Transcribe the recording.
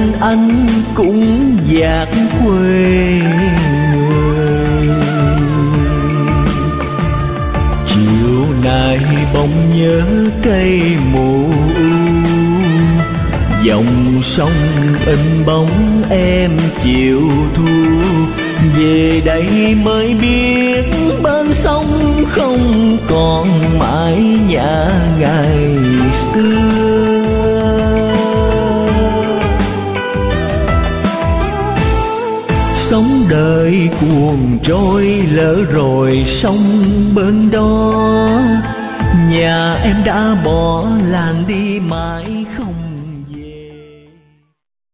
anh cũng dạt quê người. Chiều nay bỗng nhớ cây mù, dòng sông in bóng em chiều thu. Về đây mới biết bên sông không còn mãi nhà ngày xưa. Sống đời cuồng trôi lỡ rồi sông bên đó, nhà em đã bỏ làng đi mãi.